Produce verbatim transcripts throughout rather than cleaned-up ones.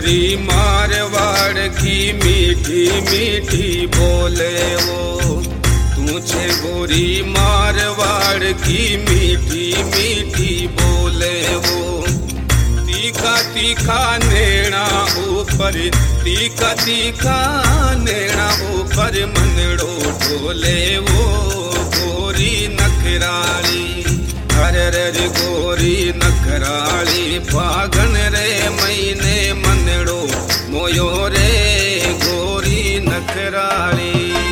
गोरी मारवाड़ की मीठी मीठी बोले वो, तुझे गोरी मारवाड़ की मीठी मीठी बोले वो। तीखा तीखा नैना ऊपर, तीखा तीखा नैना ऊपर मनड़ो ढोले वो, गोरी नखराली हरे रे गोरी नखराली। फागण रे महीने मनड़ो मोयो रे गोरी नखराली।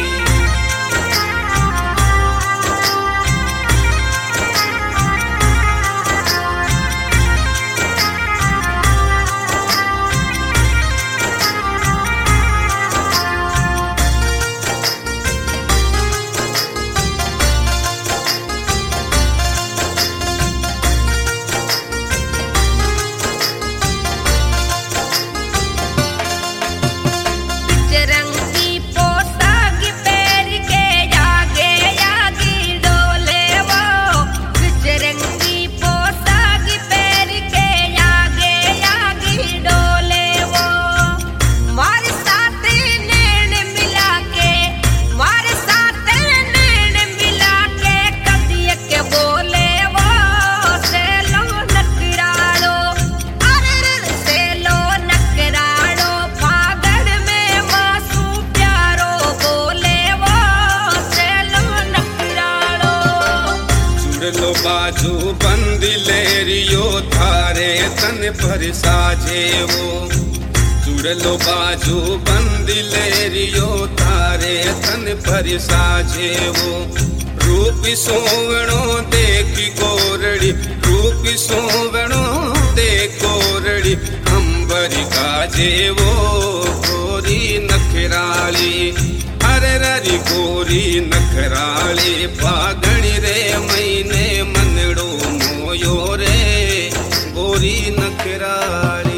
बाजू बंद लेरियो थारे तन पर साजे वो, जुड़ लो बाजू बंद लेरियो थारे तन पर साजे वो। रूप सोवणो देखी गोरड़ी, रूप सोवणो देख गोरड़ी अंबर काजे वो, गोरी नखराली हरे री गोरी नखराली। फागणी रे महीने मनड़ो मोयो रे गोरी नखराली।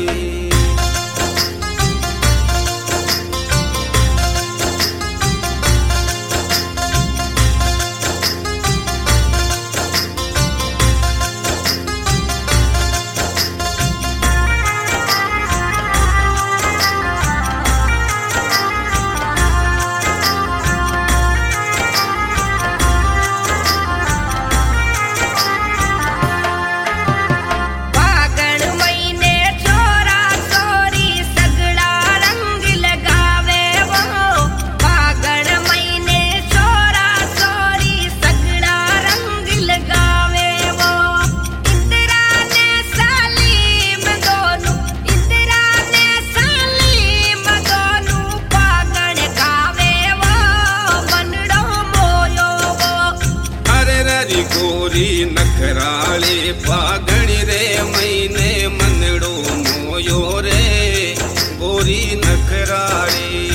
गोरी नखराली फागणी रे महीने मनड़ो मोयो रे गोरी नखराली।